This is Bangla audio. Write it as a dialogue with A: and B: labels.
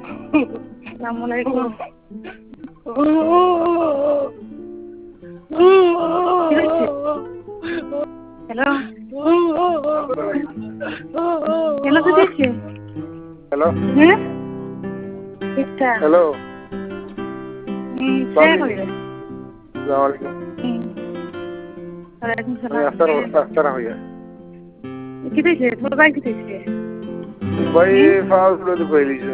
A: আসসালামুয়ালাইকুম। হ্যালো, কেন তো দিচ্ছে?
B: হ্যালো
A: হ্যাঁ, ঠিকঠাক।
B: হ্যালো
A: সে
B: বাবি
A: কইবে।
B: আসসালামু আলাইকুম
A: ওয়ালাইকুম
B: আমি
A: সালাম।
B: আস্তানা হইয়া
A: কি দিয়েছে? তোর ভাই কি দিয়েছে?
B: ভাই ফাউল করে তো কইলিছ